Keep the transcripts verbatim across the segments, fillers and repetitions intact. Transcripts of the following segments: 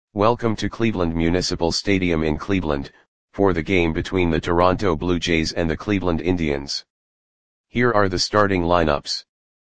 Welcome to Cleveland Municipal Stadium in Cleveland, for the game between the Toronto Blue Jays and the Cleveland Indians. Here are the starting lineups.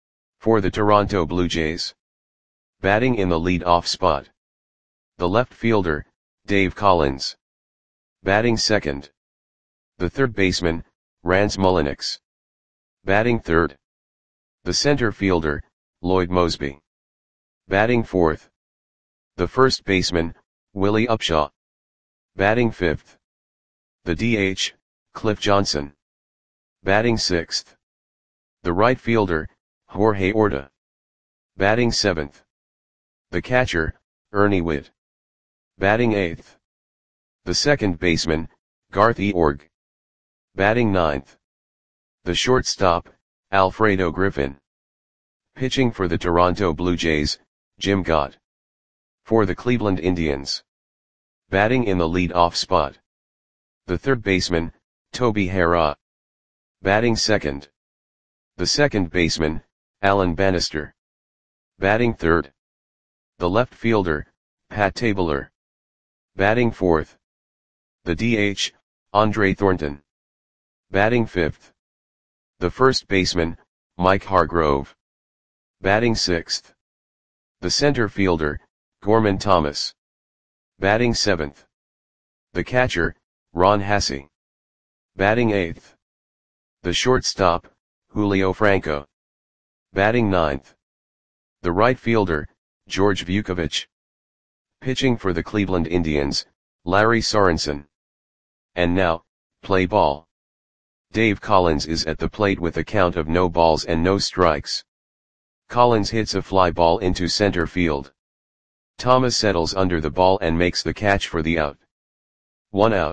For the Toronto Blue Jays. Batting in the lead-off spot. The left fielder, Dave Collins. Batting second. The third baseman, Rance Mulliniks. Batting third. The center fielder, Lloyd Moseby. Batting fourth. The first baseman, Willie Upshaw. Batting fifth. The D H, Cliff Johnson. Batting sixth. The right fielder, Jorge Orta. Batting seventh. The catcher, Ernie Whitt. Batting eighth. The second baseman, Garth Eorg. Batting ninth. The shortstop, Alfredo Griffin. Pitching for the Toronto Blue Jays, Jim Gott. For the Cleveland Indians. Batting in the lead-off spot. The third baseman, Toby Harrah. Batting second. The second baseman, Alan Bannister. Batting third. The left fielder, Pat Tabler. Batting fourth. The D H, Andre Thornton. Batting fifth. The first baseman, Mike Hargrove. Batting sixth. The center fielder, Gorman Thomas. Batting seventh. The catcher, Ron Hassey. Batting eighth. The shortstop, Julio Franco. Batting ninth. The right fielder, George Vukovic. Pitching for the Cleveland Indians, Larry Sorensen. And now, play ball. Dave Collins is at the plate with a count of no balls and no strikes. Collins hits a fly ball into center field. Thomas settles under the ball and makes the catch for the out. One out.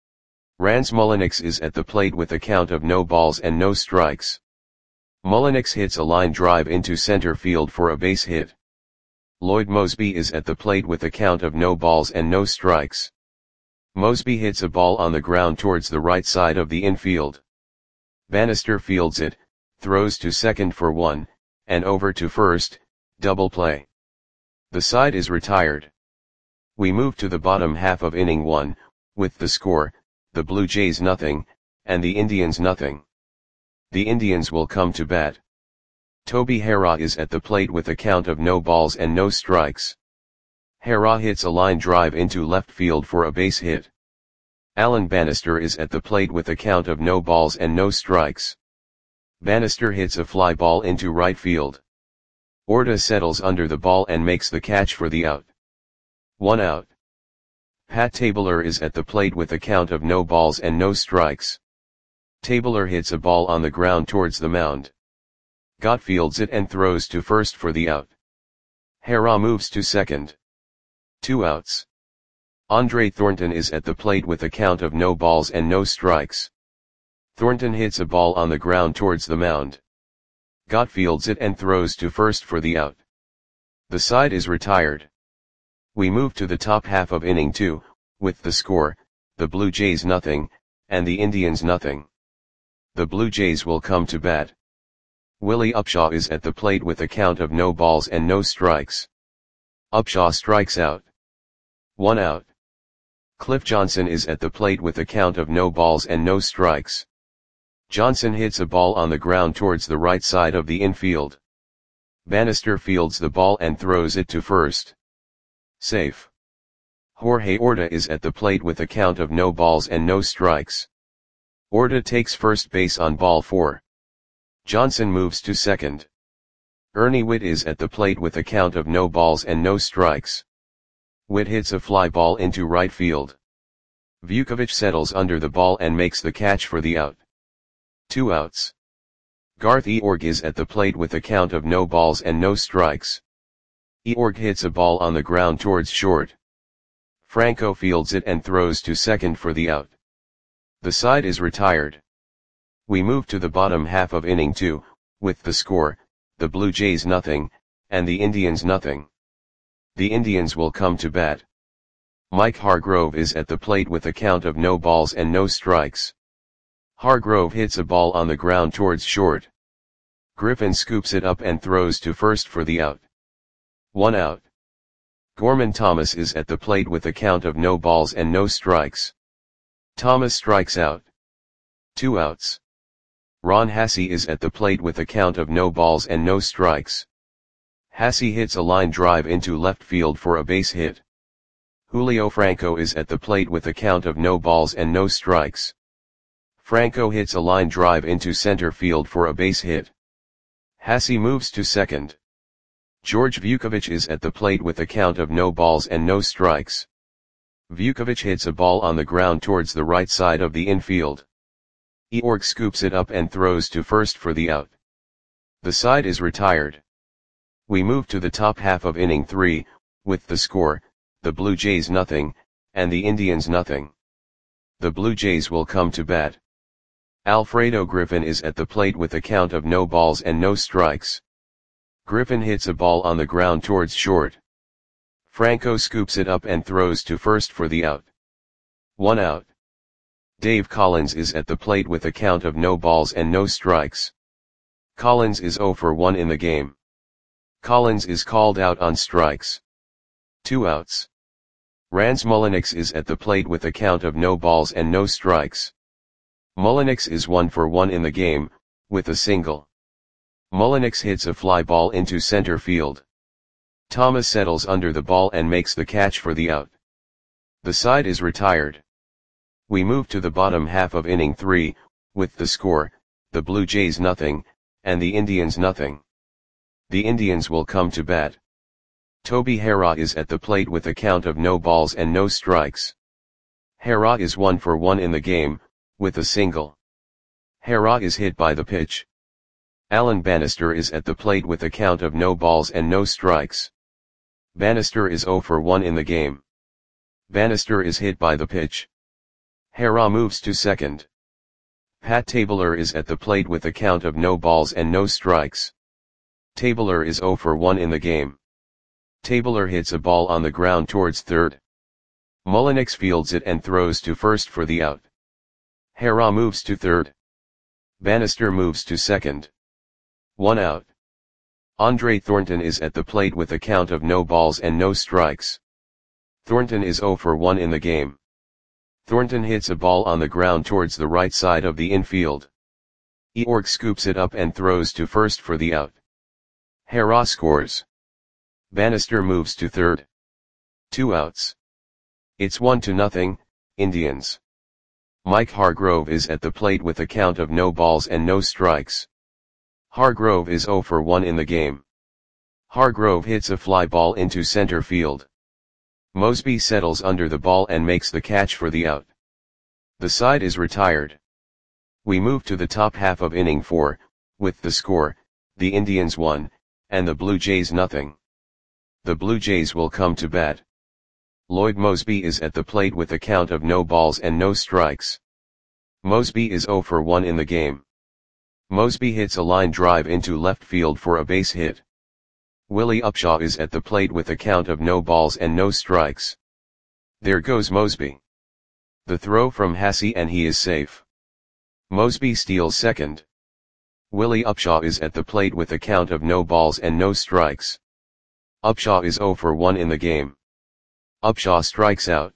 Rance Mulliniks is at the plate with a count of no balls and no strikes. Mulliniks hits a line drive into center field for a base hit. Lloyd Moseby is at the plate with a count of no balls and no strikes. Moseby hits a ball on the ground towards the right side of the infield. Bannister fields it, throws to second for one, and over to first, double play. The side is retired. We move to the bottom half of inning one, with the score, the Blue Jays nothing, and the Indians nothing. The Indians will come to bat. Toby Harrah is at the plate with a count of no balls and no strikes. Harrah hits a line drive into left field for a base hit. Alan Bannister is at the plate with a count of no balls and no strikes. Bannister hits a fly ball into right field. Orta settles under the ball and makes the catch for the out. One out. Pat Tabler is at the plate with a count of no balls and no strikes. Tabler hits a ball on the ground towards the mound. Gott fields it and throws to first for the out. Harrah moves to second. Two outs. Andre Thornton is at the plate with a count of no balls and no strikes. Thornton hits a ball on the ground towards the mound. Gott fields it and throws to first for the out. The side is retired. We move to the top half of inning two, with the score, the Blue Jays nothing, and the Indians nothing. The Blue Jays will come to bat. Willie Upshaw is at the plate with a count of no balls and no strikes. Upshaw strikes out. One out. Cliff Johnson is at the plate with a count of no balls and no strikes. Johnson hits a ball on the ground towards the right side of the infield. Bannister fields the ball and throws it to first. Safe. Jorge Orta is at the plate with a count of no balls and no strikes. Orta takes first base on ball four. Johnson moves to second. Ernie Whitt is at the plate with a count of no balls and no strikes. Whitt hits a fly ball into right field. Vukovic settles under the ball and makes the catch for the out. Two outs. Garth Eorg is at the plate with a count of no balls and no strikes. Eorg hits a ball on the ground towards short. Franco fields it and throws to second for the out. The side is retired. We move to the bottom half of inning two, with the score, the Blue Jays nothing, and the Indians nothing. The Indians will come to bat. Mike Hargrove is at the plate with a count of no balls and no strikes. Hargrove hits a ball on the ground towards short. Griffin scoops it up and throws to first for the out. One out. Gorman Thomas is at the plate with a count of no balls and no strikes. Thomas strikes out. Two outs. Ron Hassey is at the plate with a count of no balls and no strikes. Hassey hits a line drive into left field for a base hit. Julio Franco is at the plate with a count of no balls and no strikes. Franco hits a line drive into center field for a base hit. Hassey moves to second. George Vukovic is at the plate with a count of no balls and no strikes. Vukovic hits a ball on the ground towards the right side of the infield. Eorg scoops it up and throws to first for the out. The side is retired. We move to the top half of inning three, with the score, the Blue Jays nothing, and the Indians nothing. The Blue Jays will come to bat. Alfredo Griffin is at the plate with a count of no balls and no strikes. Griffin hits a ball on the ground towards short. Franco scoops it up and throws to first for the out. One out. Dave Collins is at the plate with a count of no balls and no strikes. Collins is oh for one in the game. Collins is called out on strikes. Two outs. Rans Mulliniks is at the plate with a count of no balls and no strikes. Mulliniks is one for one in the game, with a single. Mulliniks hits a fly ball into center field. Thomas settles under the ball and makes the catch for the out. The side is retired. We move to the bottom half of inning three, with the score, the Blue Jays nothing, and the Indians nothing. The Indians will come to bat. Toby Harrah is at the plate with a count of no balls and no strikes. Harrah is one for one in the game, with a single. Harrah is hit by the pitch. Alan Bannister is at the plate with a count of no balls and no strikes. Bannister is oh for one in the game. Bannister is hit by the pitch. Harrah moves to second. Pat Tabler is at the plate with a count of no balls and no strikes. Tabler is oh for one in the game. Tabler hits a ball on the ground towards third. Mulliniks fields it and throws to first for the out. Harrah moves to third. Bannister moves to second. One out. Andre Thornton is at the plate with a count of no balls and no strikes. Thornton is oh for one in the game. Thornton hits a ball on the ground towards the right side of the infield. Eorg scoops it up and throws to first for the out. Harrah scores. Bannister moves to third. Two outs. It's one to nothing, Indians. Mike Hargrove is at the plate with a count of no balls and no strikes. Hargrove is oh for one in the game. Hargrove hits a fly ball into center field. Mosby settles under the ball and makes the catch for the out. The side is retired. We move to the top half of inning four, with the score, the Indians one, and the Blue Jays nothing. The Blue Jays will come to bat. Lloyd Mosby is at the plate with a count of no balls and no strikes. Mosby is oh for one in the game. Mosby hits a line drive into left field for a base hit. Willie Upshaw is at the plate with a count of no balls and no strikes. There goes Mosby. The throw from Hassey and he is safe. Mosby steals second. Willie Upshaw is at the plate with a count of no balls and no strikes. Upshaw is oh for one in the game. Upshaw strikes out.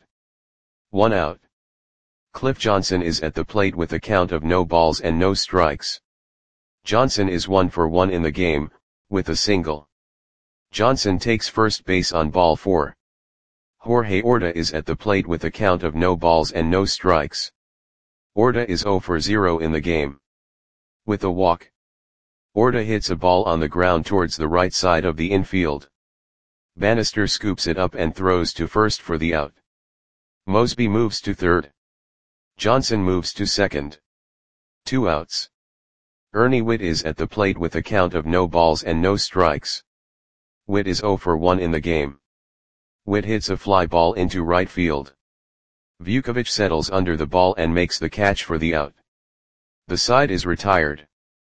One out. Cliff Johnson is at the plate with a count of no balls and no strikes. Johnson is one for one in the game, with a single. Johnson takes first base on ball four. Jorge Orta is at the plate with a count of no balls and no strikes. Orta is oh for zero in the game. With a walk. Orta hits a ball on the ground towards the right side of the infield. Bannister scoops it up and throws to first for the out. Mosby moves to third. Johnson moves to second. Two outs. Ernie Whitt is at the plate with a count of no balls and no strikes. Whitt is oh for one in the game. Whitt hits a fly ball into right field. Vukovic settles under the ball and makes the catch for the out. The side is retired.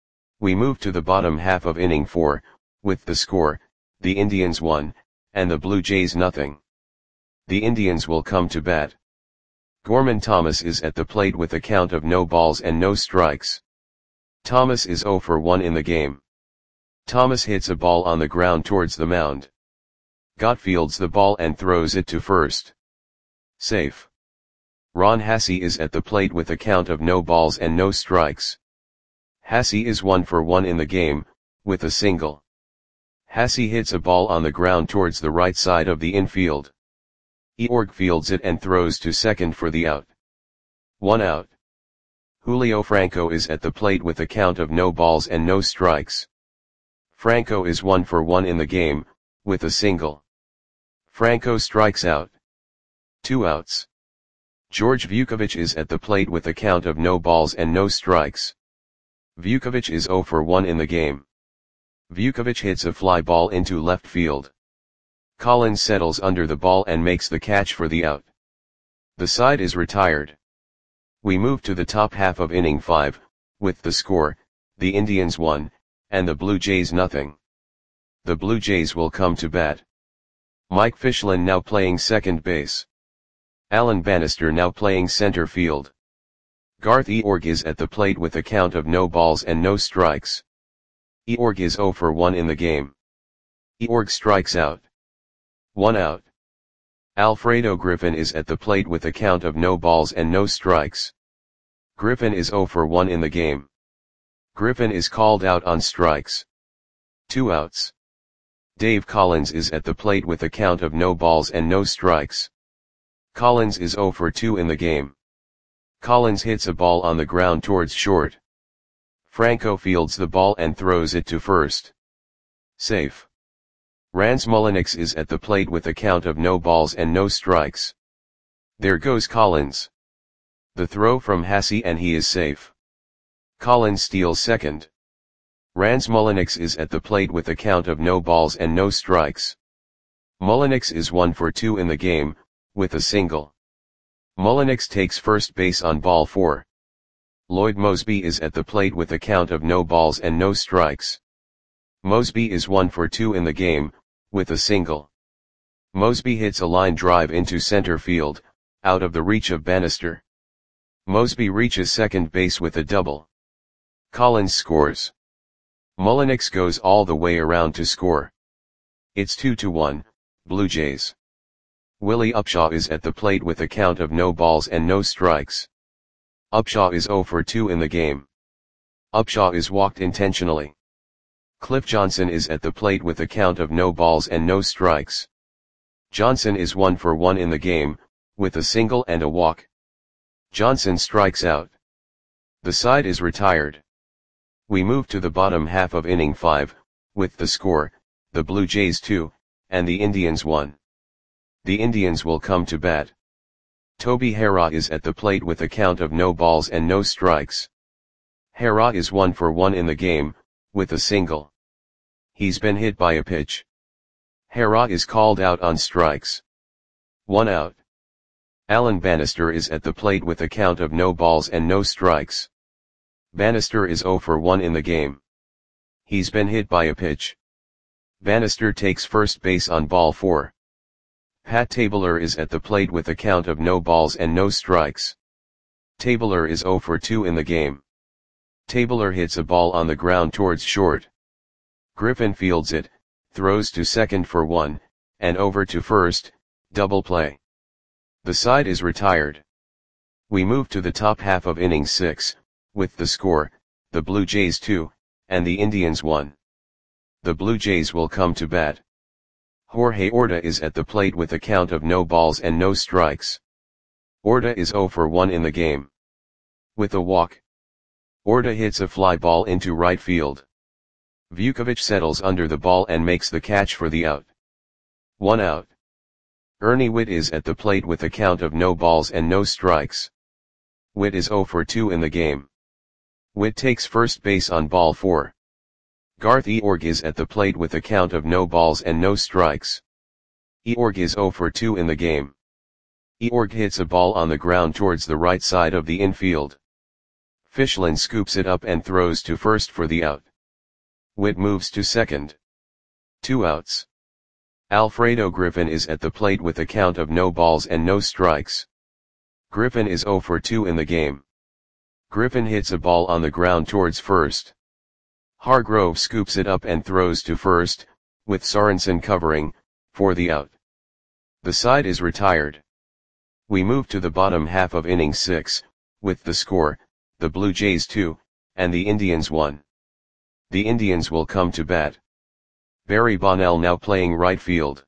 We move to the bottom half of inning four, with the score, the Indians one, and the Blue Jays nothing. The Indians will come to bat. Gorman Thomas is at the plate with a count of no balls and no strikes. Thomas is oh for one in the game. Thomas hits a ball on the ground towards the mound. Gott fields the ball and throws it to first. Safe. Ron Hasse is at the plate with a count of no balls and no strikes. Hasse is one for one in the game, with a single. Hasse hits a ball on the ground towards the right side of the infield. Eorg fields it and throws to second for the out. One out. Julio Franco is at the plate with a count of no balls and no strikes. Franco is one for one in the game, with a single. Franco strikes out. Two outs. George Vukovic is at the plate with a count of no balls and no strikes. Vukovic is zero for one in the game. Vukovic hits a fly ball into left field. Collins settles under the ball and makes the catch for the out. The side is retired. We move to the top half of inning five, with the score, the Indians one, and the Blue Jays nothing. The Blue Jays will come to bat. Mike Fischlin now playing second base. Alan Bannister now playing center field. Garth Eorg is at the plate with a count of no balls and no strikes. Eorg is zero for one in the game. Eorg strikes out. One out. Alfredo Griffin is at the plate with a count of no balls and no strikes. Griffin is zero for one in the game. Griffin is called out on strikes. Two outs. Dave Collins is at the plate with a count of no balls and no strikes. Collins is zero for two in the game. Collins hits a ball on the ground towards short. Franco fields the ball and throws it to first. Safe. Rans Mulliniks is at the plate with a count of no balls and no strikes. There goes Collins. The throw from Hasse and he is safe. Collins steals second. Rans Mulliniks is at the plate with a count of no balls and no strikes. Mulliniks is one for two in the game, with a single. Mulliniks takes first base on ball four. Lloyd Moseby is at the plate with a count of no balls and no strikes. Moseby is one for two in the game, with a single. Moseby hits a line drive into center field, out of the reach of Bannister. Moseby reaches second base with a double. Collins scores. Mulliniks goes all the way around to score. It's two to one, Blue Jays. Willie Upshaw is at the plate with a count of no balls and no strikes. Upshaw is zero for two in the game. Upshaw is walked intentionally. Cliff Johnson is at the plate with a count of no balls and no strikes. Johnson is one for one in the game, with a single and a walk. Johnson strikes out. The side is retired. We move to the bottom half of inning five, with the score, the Blue Jays two, and the Indians one. The Indians will come to bat. Toby Harrah is at the plate with a count of no balls and no strikes. Harrah is one for one in the game, with a single. He's been hit by a pitch. Harrah is called out on strikes. One out. Alan Bannister is at the plate with a count of no balls and no strikes. Bannister is zero for one in the game. He's been hit by a pitch. Bannister takes first base on ball four. Pat Tabler is at the plate with a count of no balls and no strikes. Tabler is zero for two in the game. Tabler hits a ball on the ground towards short. Griffin fields it, throws to second for one, and over to first, double play. The side is retired. We move to the top half of inning six, with the score, the Blue Jays two, and the Indians one. The Blue Jays will come to bat. Jorge Orta is at the plate with a count of no balls and no strikes. Orta is zero for one in the game. With a walk. Orta hits a fly ball into right field. Vukovic settles under the ball and makes the catch for the out. One out. Ernie Whitt is at the plate with a count of no balls and no strikes. Whitt is zero for two in the game. Whitt takes first base on ball four. Garth Eorg is at the plate with a count of no balls and no strikes. Eorg is zero for two in the game. Eorg hits a ball on the ground towards the right side of the infield. Fischlin scoops it up and throws to first for the out. Whitt moves to second. Two outs. Alfredo Griffin is at the plate with a count of no balls and no strikes. Griffin is zero for two in the game. Griffin hits a ball on the ground towards first. Hargrove scoops it up and throws to first, with Sorensen covering, for the out. The side is retired. We move to the bottom half of inning six, with the score, the Blue Jays two, and the Indians one. The Indians will come to bat. Barry Bonnell now playing right field.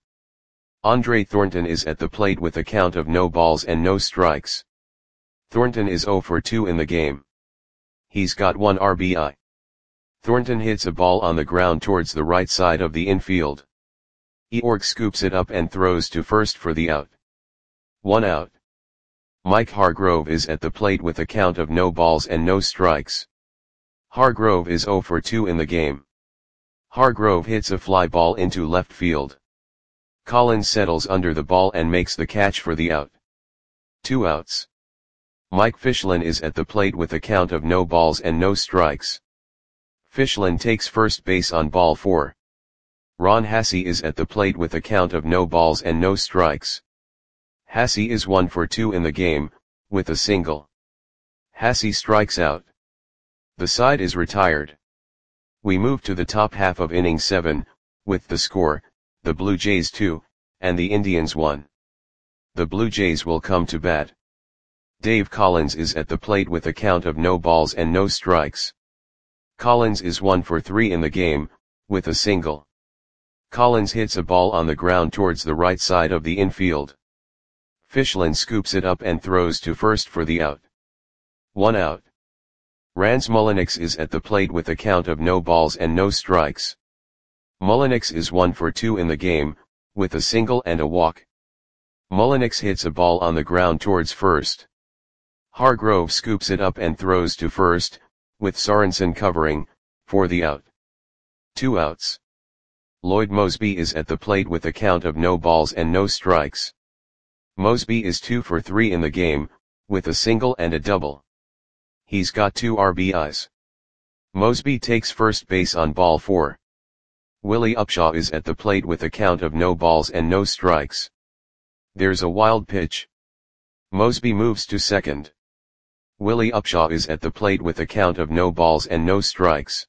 Andre Thornton is at the plate with a count of no balls and no strikes. Thornton is oh for two in the game. He's got one R B I. Thornton hits a ball on the ground towards the right side of the infield. Eorg scoops it up and throws to first for the out. One out. Mike Hargrove is at the plate with a count of no balls and no strikes. Hargrove is oh for two in the game. Hargrove hits a fly ball into left field. Collins settles under the ball and makes the catch for the out. Two outs. Mike Fichlin is at the plate with a count of no balls and no strikes. Fichlin takes first base on ball four. Ron Hassey is at the plate with a count of no balls and no strikes. Hassey is one for two in the game, with a single. Hassey strikes out. The side is retired. We move to the top half of inning seven, with the score, the Blue Jays two, and the Indians one. The Blue Jays will come to bat. Dave Collins is at the plate with a count of no balls and no strikes. Collins is one for three in the game, with a single. Collins hits a ball on the ground towards the right side of the infield. Fichlin scoops it up and throws to first for the out. One out. Rance Mulliniks is at the plate with a count of no balls and no strikes. Mulliniks is one for two in the game, with a single and a walk. Mulliniks hits a ball on the ground towards first. Hargrove scoops it up and throws to first, with Sorensen covering, for the out. Two outs. Lloyd Moseby is at the plate with a count of no balls and no strikes. Moseby is two for three in the game, with a single and a double. He's got two R B Is. Moseby takes first base on ball four. Willie Upshaw is at the plate with a count of no balls and no strikes. There's a wild pitch. Moseby moves to second. Willie Upshaw is at the plate with a count of no balls and no strikes.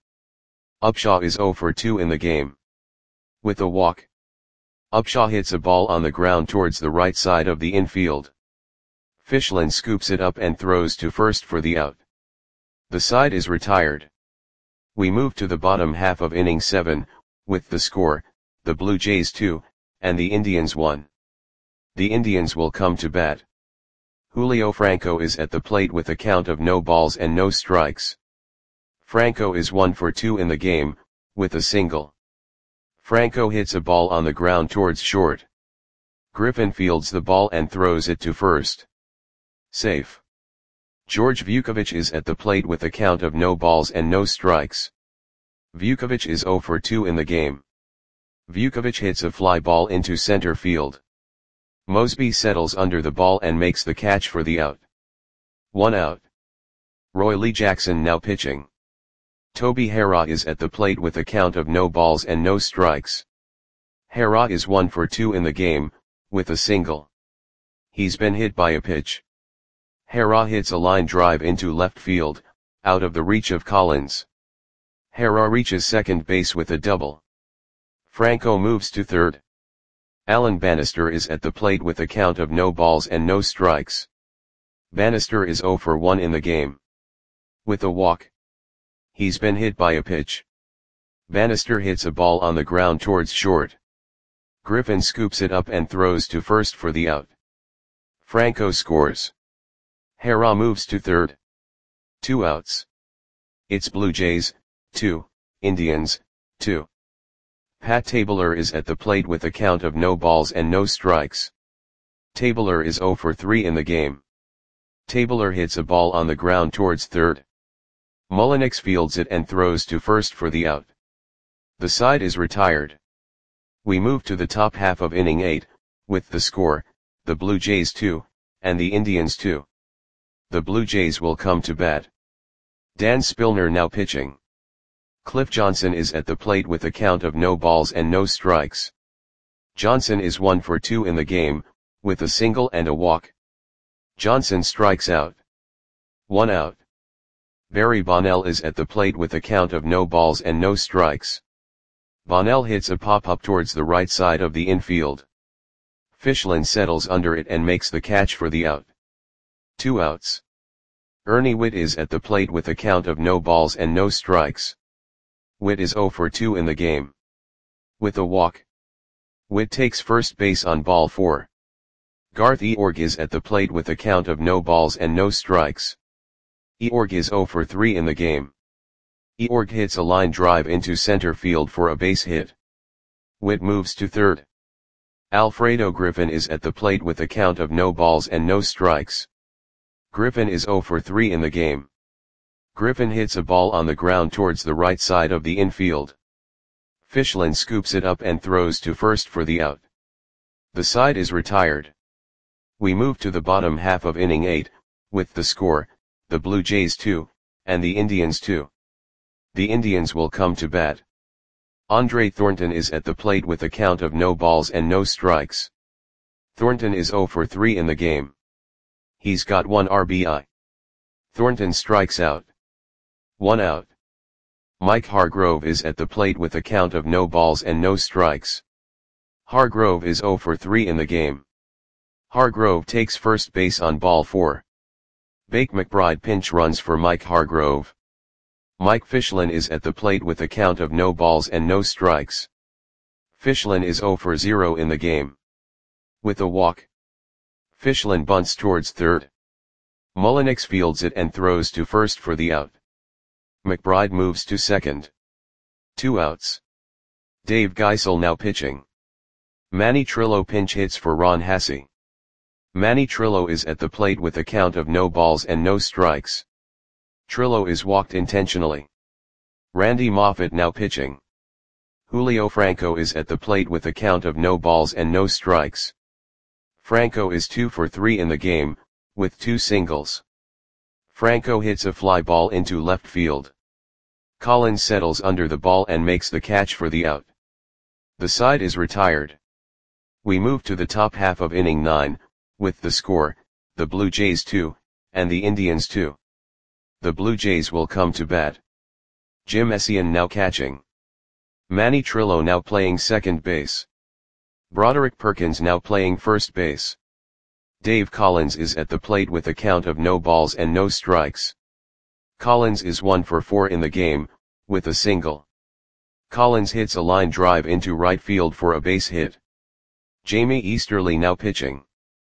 Upshaw is oh for two in the game. With a walk. Upshaw hits a ball on the ground towards the right side of the infield. Fichlin scoops it up and throws to first for the out. The side is retired. We move to the bottom half of inning seven, with the score, the Blue Jays two, and the Indians one. The Indians will come to bat. Julio Franco is at the plate with a count of no balls and no strikes. Franco is one for two in the game, with a single. Franco hits a ball on the ground towards short. Griffin fields the ball and throws it to first. Safe. George Vukovic is at the plate with a count of no balls and no strikes. Vukovic is oh for two in the game. Vukovic hits a fly ball into center field. Moseby settles under the ball and makes the catch for the out. One out. Roy Lee Jackson now pitching. Toby Harrah is at the plate with a count of no balls and no strikes. Harrah is one for two in the game, with a single. He's been hit by a pitch. Harrah hits a line drive into left field, out of the reach of Collins. Harrah reaches second base with a double. Franco moves to third. Alan Bannister is at the plate with a count of no balls and no strikes. Bannister is oh for one in the game. With a walk. He's been hit by a pitch. Bannister hits a ball on the ground towards short. Griffin scoops it up and throws to first for the out. Franco scores. Harrah moves to third. Two outs. It's Blue Jays, two, Indians, two. Pat Tabler is at the plate with a count of no balls and no strikes. Tabler is oh for three in the game. Tabler hits a ball on the ground towards third. Mulliniks fields it and throws to first for the out. The side is retired. We move to the top half of inning eight, with the score, the Blue Jays two, and the Indians two. The Blue Jays will come to bat. Dan Spillner now pitching. Cliff Johnson is at the plate with a count of no balls and no strikes. Johnson is one for two in the game, with a single and a walk. Johnson strikes out. One out. Barry Bonnell is at the plate with a count of no balls and no strikes. Bonnell hits a pop-up towards the right side of the infield. Fischlin settles under it and makes the catch for the out. Two outs. Ernie Whitt is at the plate with a count of no balls and no strikes. Whitt is oh for two in the game. With a walk. Whitt takes first base on ball four. Garth Eorg is at the plate with a count of no balls and no strikes. Eorg is oh for three in the game. Eorg hits a line drive into center field for a base hit. Whitt moves to third. Alfredo Griffin is at the plate with a count of no balls and no strikes. Griffin is oh for three in the game. Griffin hits a ball on the ground towards the right side of the infield. Fischlin scoops it up and throws to first for the out. The side is retired. We move to the bottom half of inning eight, with the score, the Blue Jays two, and the Indians two. The Indians will come to bat. Andre Thornton is at the plate with a count of no balls and no strikes. Thornton is oh for three in the game. He's got one R B I. Thornton strikes out. One out. Mike Hargrove is at the plate with a count of no balls and no strikes. Hargrove is oh for three in the game. Hargrove takes first base on ball four. Bake McBride pinch runs for Mike Hargrove. Mike Fischlin is at the plate with a count of no balls and no strikes. Fischlin is oh for zero in the game. With a walk. Fischlin bunts towards third. Mullenix fields it and throws to first for the out. McBride moves to second. Two outs. Dave Geisel now pitching. Manny Trillo pinch hits for Ron Hassey. Manny Trillo is at the plate with a count of no balls and no strikes. Trillo is walked intentionally. Randy Moffett now pitching. Julio Franco is at the plate with a count of no balls and no strikes. Franco is two for three in the game, with two singles. Franco hits a fly ball into left field. Collins settles under the ball and makes the catch for the out. The side is retired. We move to the top half of inning nine, with the score, the Blue Jays two, and the Indians two. The Blue Jays will come to bat. Jim Essien now catching. Manny Trillo now playing second base. Broderick Perkins now playing first base. Dave Collins is at the plate with a count of no balls and no strikes. Collins is one for four in the game, with a single. Collins hits a line drive into right field for a base hit. Jamie Easterly now pitching.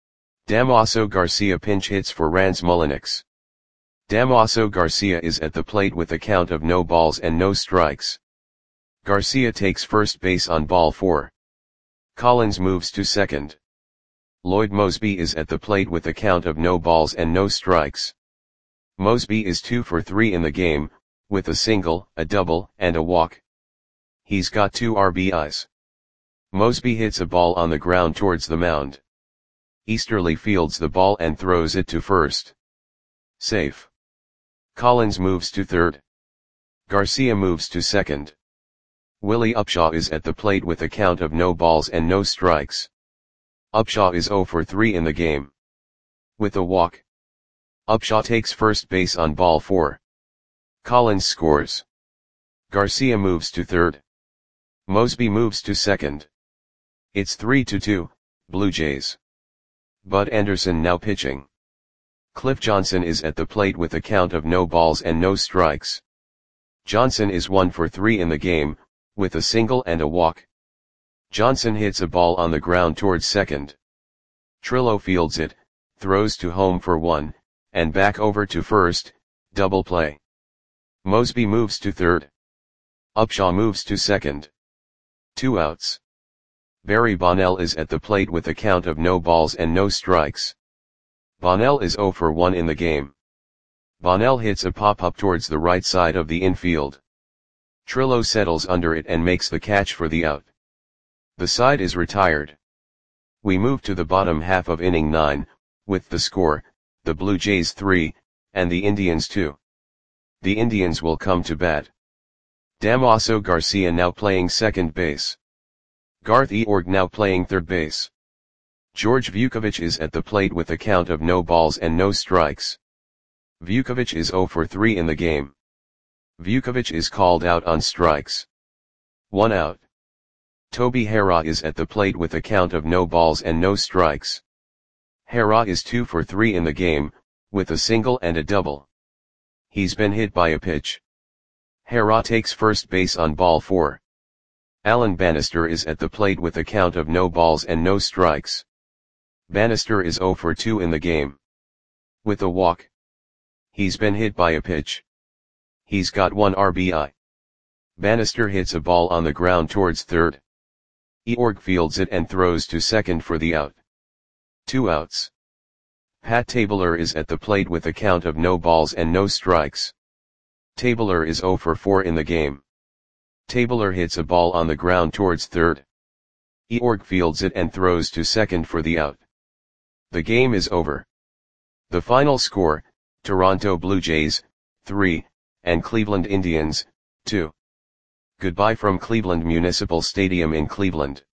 Damaso Garcia pinch hits for Rans Mullenix. Damaso Garcia is at the plate with a count of no balls and no strikes. Garcia takes first base on ball four. Collins moves to second. Lloyd Mosby is at the plate with a count of no balls and no strikes. Mosby is two for three in the game, with a single, a double, and a walk. He's got two R B Is. Mosby hits a ball on the ground towards the mound. Easterly fields the ball and throws it to first. Safe. Collins moves to third. Garcia moves to second. Willie Upshaw is at the plate with a count of no balls and no strikes. Upshaw is oh for three in the game. With a walk. Upshaw takes first base on ball four. Collins scores. Garcia moves to third. Mosby moves to second. It's three to two, Blue Jays. Bud Anderson now pitching. Cliff Johnson is at the plate with a count of no balls and no strikes. Johnson is one for three in the game, with a single and a walk. Johnson hits a ball on the ground towards second. Trillo fields it, throws to home for one, and back over to first, double play. Mosby moves to third. Upshaw moves to second. Two outs. Barry Bonnell is at the plate with a count of no balls and no strikes. Bonnell is oh for one in the game. Bonnell hits a pop-up towards the right side of the infield. Trillo settles under it and makes the catch for the out. The side is retired. We move to the bottom half of inning nine, with the score, the Blue Jays three, and the Indians two. The Indians will come to bat. Damaso Garcia now playing second base. Garth Eorg now playing third base. George Vukovic is at the plate with a count of no balls and no strikes. Vukovic is oh for three in the game. Vukovic is called out on strikes. One out. Toby Harrah is at the plate with a count of no balls and no strikes. Harrah is two for three in the game, with a single and a double. He's been hit by a pitch. Harrah takes first base on ball four. Alan Bannister is at the plate with a count of no balls and no strikes. Bannister is zero for two in the game. With a walk. He's been hit by a pitch. He's got one R B I. Bannister hits a ball on the ground towards third. Eorg fields it and throws to second for the out. Two outs. Pat Tabler is at the plate with a count of no balls and no strikes. Tabler is zero for four in the game. Tabler hits a ball on the ground towards third. Eorg fields it and throws to second for the out. The game is over. The final score, Toronto Blue Jays, three, and Cleveland Indians, two. Goodbye from Cleveland Municipal Stadium in Cleveland.